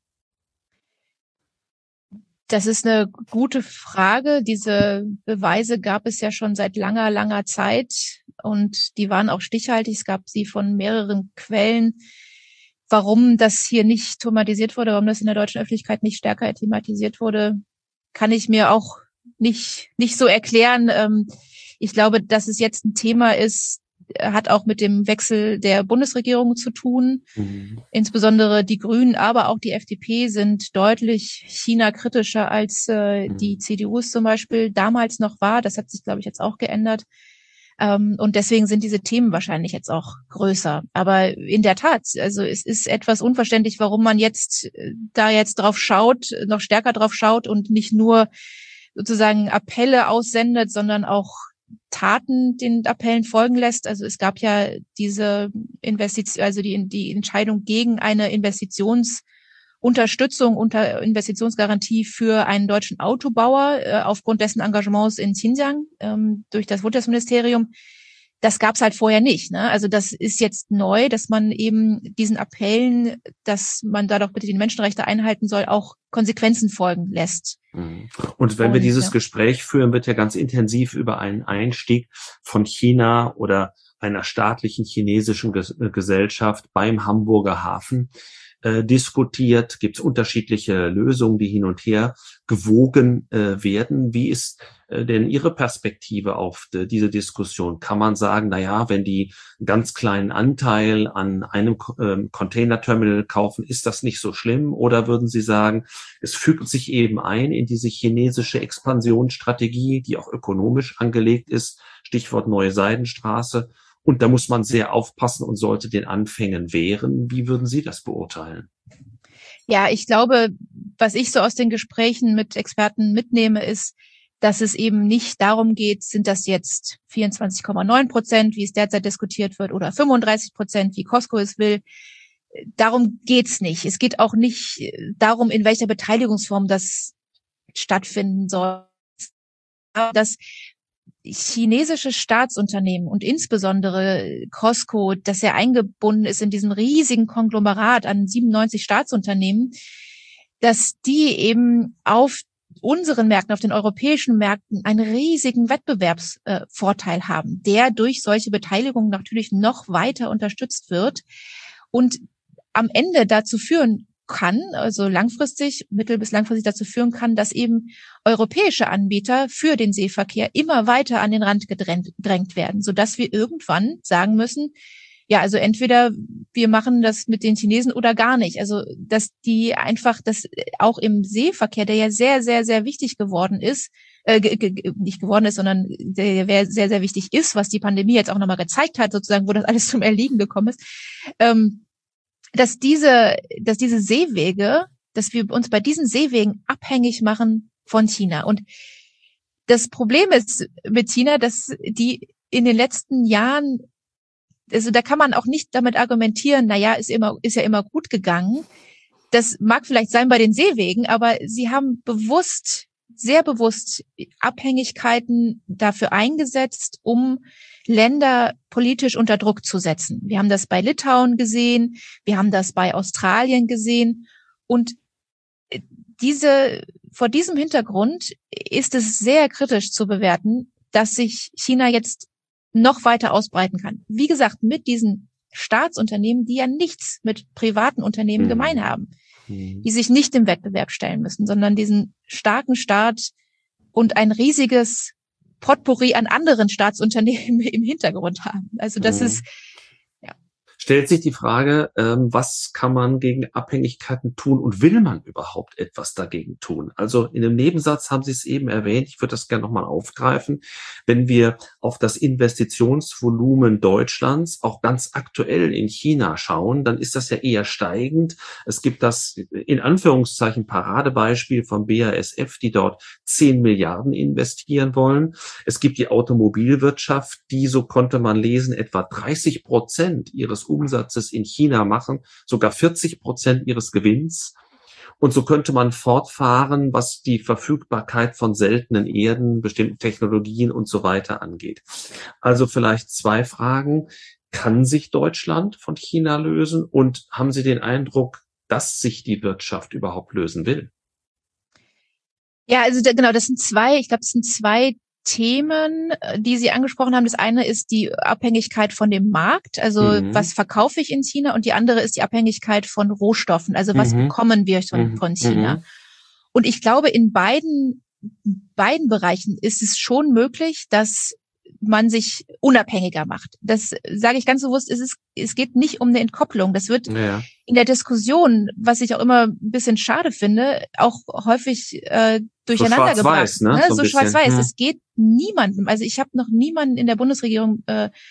Das ist eine gute Frage. Diese Beweise gab es ja schon seit langer, langer Zeit und die waren auch stichhaltig. Es gab sie von mehreren Quellen. Warum das hier nicht thematisiert wurde, warum das in der deutschen Öffentlichkeit nicht stärker thematisiert wurde, kann ich mir auch nicht so erklären. Ich glaube, dass es jetzt ein Thema ist, hat auch mit dem Wechsel der Bundesregierung zu tun. Insbesondere die Grünen, aber auch die FDP sind deutlich China-kritischer, als die CDU es zum Beispiel damals noch war. Das hat sich, glaube ich, jetzt auch geändert. Und deswegen sind diese Themen wahrscheinlich jetzt auch größer. Aber in der Tat, also es ist etwas unverständlich, warum man jetzt drauf schaut, noch stärker drauf schaut und nicht nur sozusagen Appelle aussendet, sondern auch Taten den Appellen folgen lässt. Also es gab ja diese Investition, also die Entscheidung gegen eine Investitionsunterstützung unter Investitionsgarantie für einen deutschen Autobauer aufgrund dessen Engagements in Xinjiang durch das Wirtschaftsministerium. Das gab's halt vorher nicht, ne? Also das ist jetzt neu, dass man eben diesen Appellen, dass man da doch bitte die Menschenrechte einhalten soll, auch Konsequenzen folgen lässt. Und wenn wir dieses Gespräch führen, wird ja ganz intensiv über einen Einstieg von China oder einer staatlichen chinesischen Gesellschaft beim Hamburger Hafen diskutiert. Gibt es unterschiedliche Lösungen, die hin und her gewogen werden? Wie ist denn Ihre Perspektive auf diese Diskussion? Kann man sagen, na ja, wenn die einen ganz kleinen Anteil an einem Containerterminal kaufen, ist das nicht so schlimm? Oder würden Sie sagen, es fügt sich eben ein in diese chinesische Expansionsstrategie, die auch ökonomisch angelegt ist, Stichwort Neue Seidenstraße, und da muss man sehr aufpassen und sollte den Anfängen wehren. Wie würden Sie das beurteilen? Ja, ich glaube, was ich so aus den Gesprächen mit Experten mitnehme, ist, dass es eben nicht darum geht, sind das jetzt 24,9%, wie es derzeit diskutiert wird, oder 35%, wie Costco es will. Darum geht's nicht. Es geht auch nicht darum, in welcher Beteiligungsform das stattfinden soll. Das chinesische Staatsunternehmen und insbesondere Costco, das ja eingebunden ist in diesem riesigen Konglomerat an 97 Staatsunternehmen, dass die eben auf unseren Märkten, auf den europäischen Märkten einen riesigen Wettbewerbsvorteil haben, der durch solche Beteiligungen natürlich noch weiter unterstützt wird und am Ende dazu führen kann, also langfristig, mittel- bis langfristig dazu führen kann, dass eben europäische Anbieter für den Seeverkehr immer weiter an den Rand gedrängt werden, sodass wir irgendwann sagen müssen, ja, also entweder wir machen das mit den Chinesen oder gar nicht. Also, dass die einfach, das auch im Seeverkehr, der ja sehr, sehr, sehr wichtig geworden ist, nicht geworden ist, sondern der sehr, sehr wichtig ist, was die Pandemie jetzt auch nochmal gezeigt hat, sozusagen, wo das alles zum Erliegen gekommen ist, dass diese Seewege, dass wir uns bei diesen Seewegen abhängig machen von China. Und das Problem ist mit China, dass die in den letzten Jahren, also da kann man auch nicht damit argumentieren, na ja, ist ja immer gut gegangen. Das mag vielleicht sein bei den Seewegen, aber sie haben sehr bewusst Abhängigkeiten dafür eingesetzt, um Länder politisch unter Druck zu setzen. Wir haben das bei Litauen gesehen, wir haben das bei Australien gesehen und vor diesem Hintergrund ist es sehr kritisch zu bewerten, dass sich China jetzt noch weiter ausbreiten kann. Wie gesagt, mit diesen Staatsunternehmen, die ja nichts mit privaten Unternehmen gemein haben, die sich nicht im Wettbewerb stellen müssen, sondern diesen starken Staat und ein riesiges Potpourri an anderen Staatsunternehmen im Hintergrund haben. Also das ist, stellt sich die Frage, was kann man gegen Abhängigkeiten tun und will man überhaupt etwas dagegen tun? Also in einem Nebensatz haben Sie es eben erwähnt, ich würde das gerne nochmal aufgreifen. Wenn wir auf das Investitionsvolumen Deutschlands auch ganz aktuell in China schauen, dann ist das ja eher steigend. Es gibt das in Anführungszeichen Paradebeispiel vom BASF, die dort 10 Milliarden investieren wollen. Es gibt die Automobilwirtschaft, die, so konnte man lesen, etwa 30% ihres Umsatzes in China machen, sogar 40% ihres Gewinns. Und so könnte man fortfahren, was die Verfügbarkeit von seltenen Erden, bestimmten Technologien und so weiter angeht. Also vielleicht 2 Fragen. Kann sich Deutschland von China lösen? Und haben Sie den Eindruck, dass sich die Wirtschaft überhaupt lösen will? Ja, also genau, das sind zwei Themen, die Sie angesprochen haben. Das eine ist die Abhängigkeit von dem Markt, also was verkaufe ich in China, und die andere ist die Abhängigkeit von Rohstoffen, also was bekommen wir von China. Und ich glaube, in beiden Bereichen ist es schon möglich, dass man sich unabhängiger macht. Das sage ich ganz bewusst, es geht nicht um eine Entkopplung. Das wird in der Diskussion, was ich auch immer ein bisschen schade finde, auch häufig durcheinander gebracht. So schwarz-weiß, ne? So schwarz-weiß. Es geht niemandem, also ich habe noch niemanden in der Bundesregierung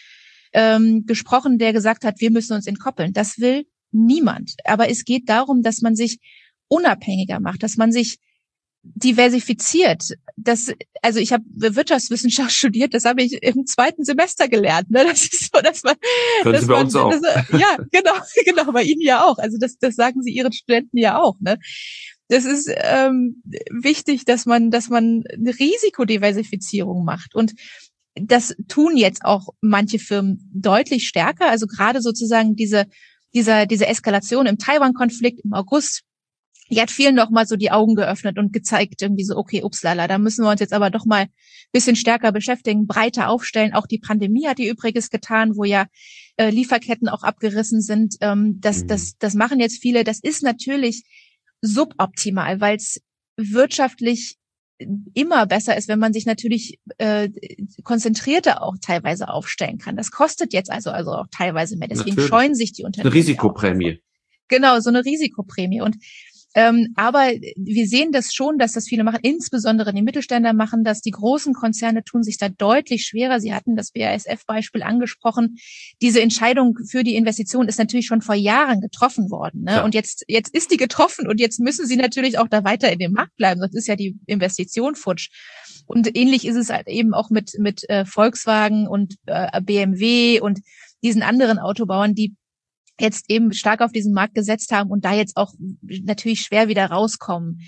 gesprochen, der gesagt hat, wir müssen uns entkoppeln. Das will niemand. Aber es geht darum, dass man sich unabhängiger macht, dass man sich diversifiziert. Also ich habe Wirtschaftswissenschaft studiert, das habe ich im 2. Semester gelernt. Ne? Das ist so, dass man, können Sie bei uns auch. Ja, genau, bei Ihnen ja auch. Also das sagen Sie Ihren Studenten ja auch. Ne? Das ist wichtig, dass man eine Risikodiversifizierung macht, und das tun jetzt auch manche Firmen deutlich stärker. Also gerade sozusagen diese Eskalation im Taiwan-Konflikt im August, die hat vielen noch mal so die Augen geöffnet und gezeigt, irgendwie so, okay, upslala, da müssen wir uns jetzt aber doch mal ein bisschen stärker beschäftigen, breiter aufstellen. Auch die Pandemie hat die Übriges getan, wo ja Lieferketten auch abgerissen sind. Das machen jetzt viele. Das ist natürlich suboptimal, weil es wirtschaftlich immer besser ist, wenn man sich natürlich konzentrierter auch teilweise aufstellen kann. Das kostet jetzt also auch teilweise mehr. Deswegen natürlich scheuen sich die Unternehmen. Eine Risikoprämie. Genau, so eine Risikoprämie. Und aber wir sehen das schon, dass das viele machen, insbesondere die Mittelständler machen das. Die großen Konzerne tun sich da deutlich schwerer. Sie hatten das BASF-Beispiel angesprochen. Diese Entscheidung für die Investition ist natürlich schon vor Jahren getroffen worden. Ne? Ja. Und jetzt ist die getroffen, und jetzt müssen sie natürlich auch da weiter in dem Markt bleiben, sonst ist ja die Investition futsch. Und ähnlich ist es halt eben auch mit Volkswagen und BMW und diesen anderen Autobauern, die jetzt eben stark auf diesen Markt gesetzt haben und da jetzt auch natürlich schwer wieder rauskommen.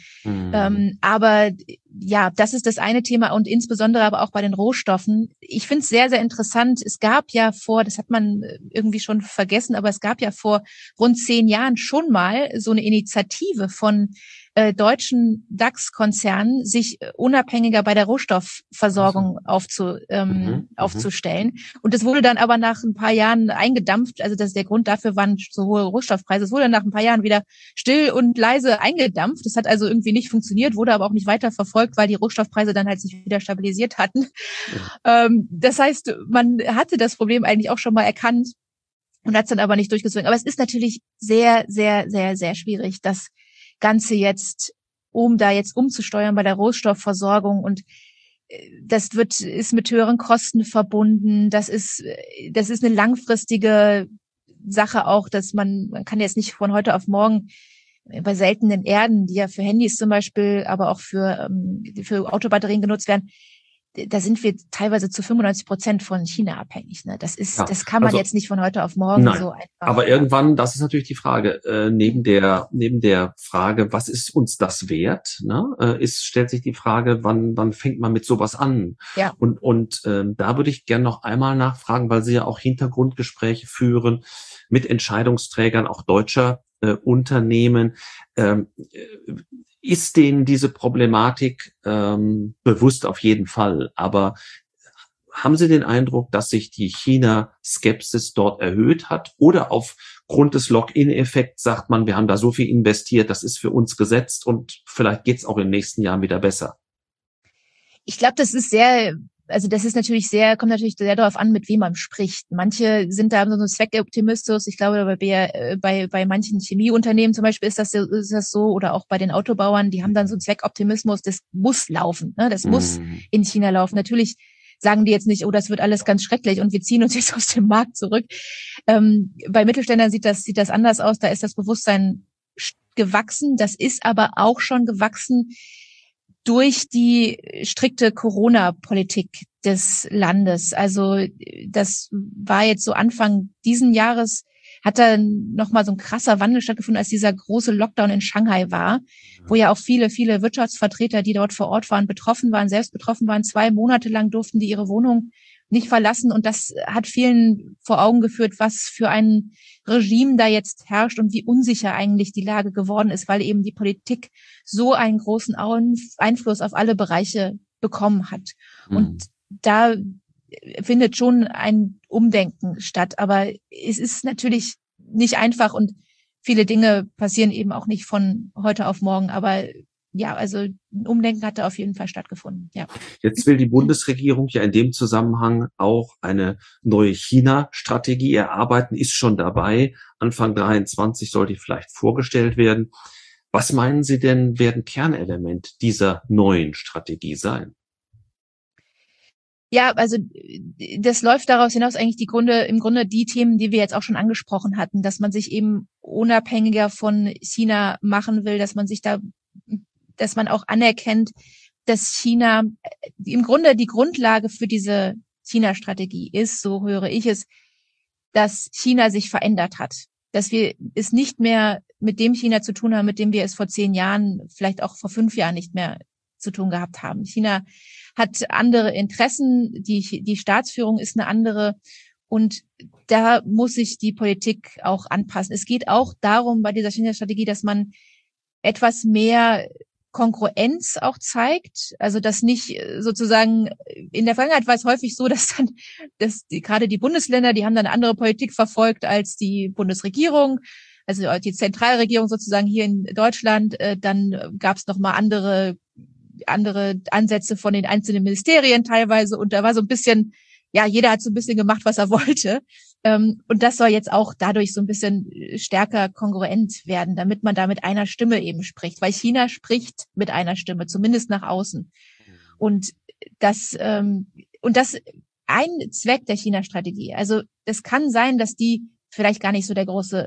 Aber ja, das ist das eine Thema, und insbesondere aber auch bei den Rohstoffen. Ich finde es sehr, sehr interessant. Es gab ja das hat man irgendwie schon vergessen, aber es gab ja vor rund 10 Jahren schon mal so eine Initiative von deutschen DAX-Konzernen, sich unabhängiger bei der Rohstoffversorgung aufzustellen. Und das wurde dann aber nach ein paar Jahren eingedampft. Also der Grund dafür waren so hohe Rohstoffpreise. Es wurde nach ein paar Jahren wieder still und leise eingedampft. Das hat also irgendwie nicht funktioniert, wurde aber auch nicht weiter verfolgt, weil die Rohstoffpreise dann halt sich wieder stabilisiert hatten. Das heißt, man hatte das Problem eigentlich auch schon mal erkannt und hat es dann aber nicht durchgezogen. Aber es ist natürlich sehr, sehr, sehr, sehr schwierig, das Ganze jetzt, um da jetzt umzusteuern bei der Rohstoffversorgung, und das ist mit höheren Kosten verbunden. Das ist eine langfristige Sache auch, dass man kann jetzt nicht von heute auf morgen bei seltenen Erden, die ja für Handys zum Beispiel, aber auch für Autobatterien genutzt werden, da sind wir teilweise zu 95% von China abhängig. Ne? Das kann man jetzt nicht von heute auf morgen so einfach. Aber irgendwann, das ist natürlich die Frage, neben der Frage, was ist uns das wert, ne, stellt sich die Frage, wann fängt man mit sowas an? Ja. Und da würde ich gerne noch einmal nachfragen, weil Sie ja auch Hintergrundgespräche führen mit Entscheidungsträgern, auch deutscher Unternehmen. Ist denen diese Problematik bewusst? Auf jeden Fall, aber haben Sie den Eindruck, dass sich die China-Skepsis dort erhöht hat? Oder aufgrund des Lock-in-Effekts sagt man, wir haben da so viel investiert, das ist für uns gesetzt und vielleicht geht es auch in den nächsten Jahren wieder besser? Ich glaube, das ist kommt natürlich sehr darauf an, mit wem man spricht. Manche sind da so ein Zweckoptimismus. Ich glaube, bei manchen Chemieunternehmen zum Beispiel ist das so, oder auch bei den Autobauern, die haben dann so einen Zweckoptimismus, das muss laufen, ne? Das muss in China laufen. Natürlich sagen die jetzt nicht, oh, das wird alles ganz schrecklich und wir ziehen uns jetzt aus dem Markt zurück. Bei Mittelständlern sieht das anders aus. Da ist das Bewusstsein gewachsen. Das ist aber auch schon gewachsen durch die strikte Corona-Politik des Landes. Also das war jetzt so Anfang diesen Jahres, hat da nochmal so ein krasser Wandel stattgefunden, als dieser große Lockdown in Shanghai war, wo ja auch viele Wirtschaftsvertreter, die dort vor Ort waren, selbst betroffen waren. 2 Monate lang durften die ihre Wohnung nicht verlassen. Und das hat vielen vor Augen geführt, was für ein Regime da jetzt herrscht und wie unsicher eigentlich die Lage geworden ist, weil eben die Politik so einen großen Einfluss auf alle Bereiche bekommen hat. Und da findet schon ein Umdenken statt. Aber es ist natürlich nicht einfach und viele Dinge passieren eben auch nicht von heute auf morgen. Aber ja, also ein Umdenken hat da auf jeden Fall stattgefunden. Ja. Jetzt will die Bundesregierung ja in dem Zusammenhang auch eine neue China-Strategie erarbeiten, ist schon dabei. Anfang 23 soll die vielleicht vorgestellt werden. Was meinen Sie denn, werden Kernelement dieser neuen Strategie sein? Ja, also das läuft daraus hinaus eigentlich im Grunde die Themen, die wir jetzt auch schon angesprochen hatten, dass man sich eben unabhängiger von China machen will, dass man auch anerkennt, dass China im Grunde die Grundlage für diese China-Strategie ist, so höre ich es, dass China sich verändert hat. Dass wir es nicht mehr mit dem China zu tun haben, mit dem wir es vor 10 Jahren, vielleicht auch vor 5 Jahren nicht mehr zu tun gehabt haben. China hat andere Interessen, die Staatsführung ist eine andere und da muss sich die Politik auch anpassen. Es geht auch darum bei dieser China-Strategie, dass man etwas mehr Kongruenz auch zeigt, also dass nicht sozusagen, in der Vergangenheit war es häufig so, dass gerade die Bundesländer, die haben dann eine andere Politik verfolgt als die Bundesregierung, also die Zentralregierung sozusagen hier in Deutschland, dann gab es nochmal andere Ansätze von den einzelnen Ministerien teilweise und da war so ein bisschen, ja, jeder hat so ein bisschen gemacht, was er wollte. Und das soll jetzt auch dadurch so ein bisschen stärker kongruent werden, damit man da mit einer Stimme eben spricht, weil China spricht mit einer Stimme, zumindest nach außen. Und das ein Zweck der China-Strategie. Also es kann sein, dass die vielleicht gar nicht so der große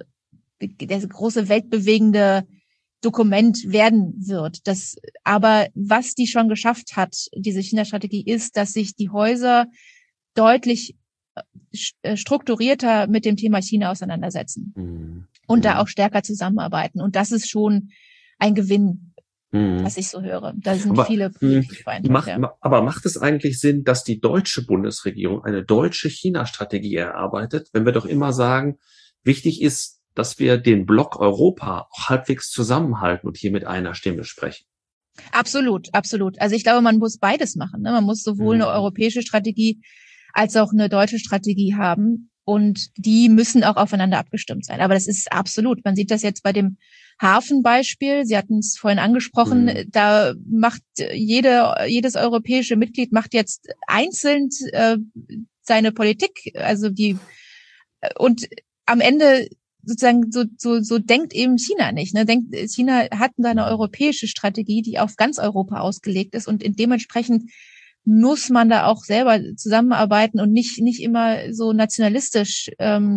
weltbewegende Dokument werden wird. Aber was die schon geschafft hat, diese China-Strategie, ist, dass sich die Häuser deutlich strukturierter mit dem Thema China auseinandersetzen und da auch stärker zusammenarbeiten. Und das ist schon ein Gewinn, was ich so höre. Da sind viele positiv beeindruckt. Aber macht es eigentlich Sinn, dass die deutsche Bundesregierung eine deutsche China-Strategie erarbeitet, wenn wir doch immer sagen, wichtig ist, dass wir den Block Europa auch halbwegs zusammenhalten und hier mit einer Stimme sprechen? Absolut. Also ich glaube, man muss beides machen. Ne? Man muss sowohl eine europäische Strategie als auch eine deutsche Strategie haben. Und die müssen auch aufeinander abgestimmt sein. Aber das ist absolut. Man sieht das jetzt bei dem Hafenbeispiel. Sie hatten es vorhin angesprochen. Da macht jedes europäische Mitglied macht jetzt einzeln seine Politik. Also und am Ende sozusagen so denkt eben China nicht. Ne? China hat eine europäische Strategie, die auf ganz Europa ausgelegt ist und dementsprechend muss man da auch selber zusammenarbeiten und nicht immer so nationalistisch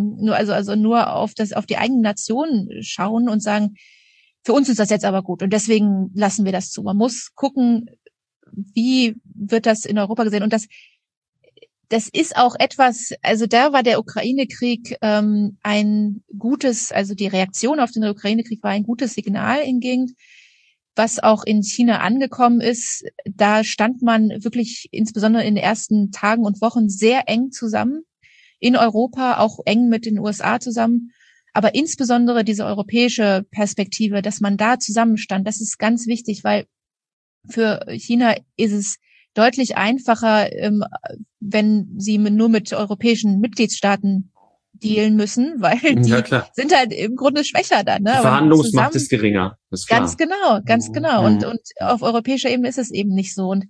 nur auf die eigene Nation schauen und sagen, für uns ist das jetzt aber gut und deswegen lassen wir das zu. Man muss gucken, wie wird das in Europa gesehen und das ist auch etwas, also da war der Ukraine-Krieg ein gutes, also die Reaktion auf den Ukraine-Krieg war ein gutes Signal hingegen, was auch in China angekommen ist. Da stand man wirklich insbesondere in den ersten Tagen und Wochen sehr eng zusammen, in Europa, auch eng mit den USA zusammen. Aber insbesondere diese europäische Perspektive, dass man da zusammenstand, das ist ganz wichtig, weil für China ist es deutlich einfacher, wenn sie nur mit europäischen Mitgliedstaaten dealen müssen, weil die sind halt im Grunde schwächer dann. Ne? Die Verhandlungsmacht ist geringer, ist klar. Ganz genau. Und auf europäischer Ebene ist es eben nicht so. Und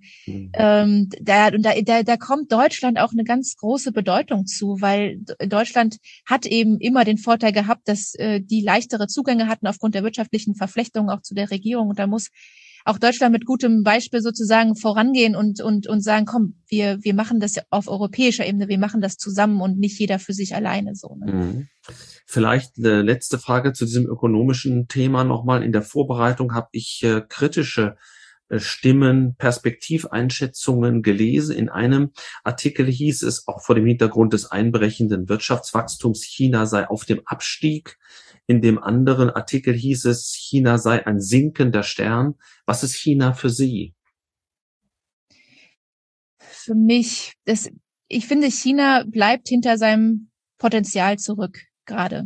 da kommt Deutschland auch eine ganz große Bedeutung zu, weil Deutschland hat eben immer den Vorteil gehabt, dass die leichtere Zugänge hatten aufgrund der wirtschaftlichen Verflechtung auch zu der Regierung. Und da muss auch Deutschland mit gutem Beispiel sozusagen vorangehen und sagen, komm, wir machen das auf europäischer Ebene, wir machen das zusammen und nicht jeder für sich alleine so. Ne? Vielleicht eine letzte Frage zu diesem ökonomischen Thema nochmal. In der Vorbereitung habe ich kritische Stimmen, Perspektiveinschätzungen gelesen. In einem Artikel hieß es, auch vor dem Hintergrund des einbrechenden Wirtschaftswachstums, China sei auf dem Abstieg. In dem anderen Artikel hieß es, China sei ein sinkender Stern. Was ist China für Sie? Für mich, ich finde, China bleibt hinter seinem Potenzial zurück, gerade.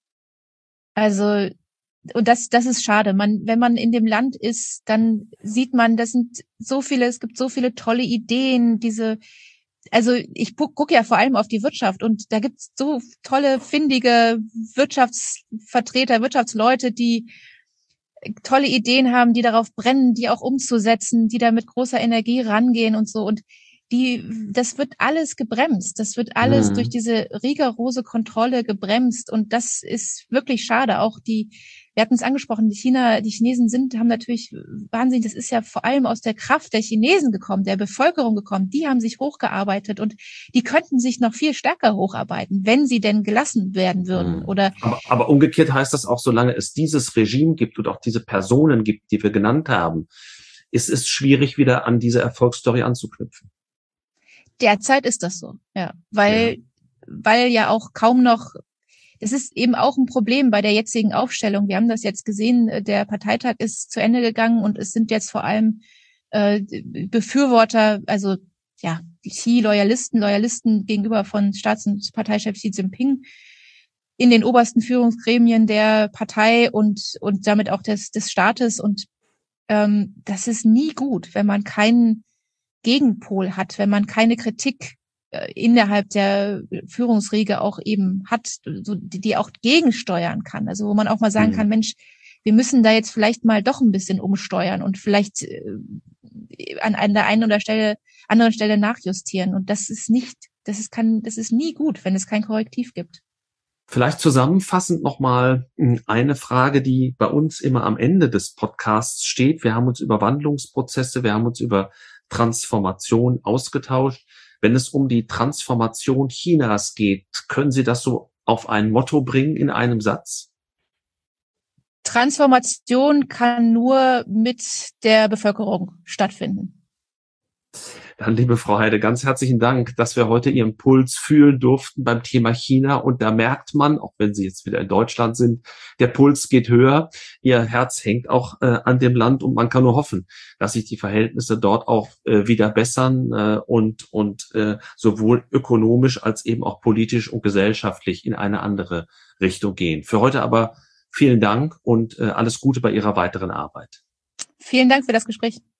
Also, und das ist schade. Wenn man in dem Land ist, dann sieht man, es gibt so viele tolle Ideen, also ich gucke ja vor allem auf die Wirtschaft und da gibt's so tolle, findige Wirtschaftsvertreter, Wirtschaftsleute, die tolle Ideen haben, die darauf brennen, die auch umzusetzen, die da mit großer Energie rangehen und so. Und das wird alles gebremst. Das wird alles durch diese rigorose Kontrolle gebremst. Und das ist wirklich schade. Auch wir hatten es angesprochen, die Chinesen haben natürlich wahnsinnig, das ist ja vor allem aus der Kraft der Chinesen gekommen, der Bevölkerung gekommen. Die haben sich hochgearbeitet und die könnten sich noch viel stärker hocharbeiten, wenn sie denn gelassen werden würden. Aber umgekehrt heißt das auch, solange es dieses Regime gibt und auch diese Personen gibt, die wir genannt haben, ist es schwierig, wieder an diese Erfolgsstory anzuknüpfen. Derzeit ist das so, ja, weil ja auch kaum noch, das ist eben auch ein Problem bei der jetzigen Aufstellung. Wir haben das jetzt gesehen, der Parteitag ist zu Ende gegangen und es sind jetzt vor allem Befürworter, also ja, die Loyalisten gegenüber von Staats- und Parteichef Xi Jinping in den obersten Führungsgremien der Partei und damit auch des Staates. Und das ist nie gut, wenn man keinen Gegenpol hat, wenn man keine Kritik innerhalb der Führungsriege auch eben hat, so, die auch gegensteuern kann. Also wo man auch mal sagen kann, Mensch, wir müssen da jetzt vielleicht mal doch ein bisschen umsteuern und vielleicht an der einen oder anderen Stelle nachjustieren. Und das ist nie gut, wenn es kein Korrektiv gibt. Vielleicht zusammenfassend nochmal eine Frage, die bei uns immer am Ende des Podcasts steht. Wir haben uns über Wandlungsprozesse, wir haben uns über Transformation ausgetauscht. Wenn es um die Transformation Chinas geht, können Sie das so auf ein Motto bringen in einem Satz? Transformation kann nur mit der Bevölkerung stattfinden. Dann, liebe Frau Heide, ganz herzlichen Dank, dass wir heute Ihren Puls fühlen durften beim Thema China. Und da merkt man, auch wenn Sie jetzt wieder in Deutschland sind, der Puls geht höher. Ihr Herz hängt auch an dem Land und man kann nur hoffen, dass sich die Verhältnisse dort auch wieder bessern und sowohl ökonomisch als eben auch politisch und gesellschaftlich in eine andere Richtung gehen. Für heute aber vielen Dank und alles Gute bei Ihrer weiteren Arbeit. Vielen Dank für das Gespräch.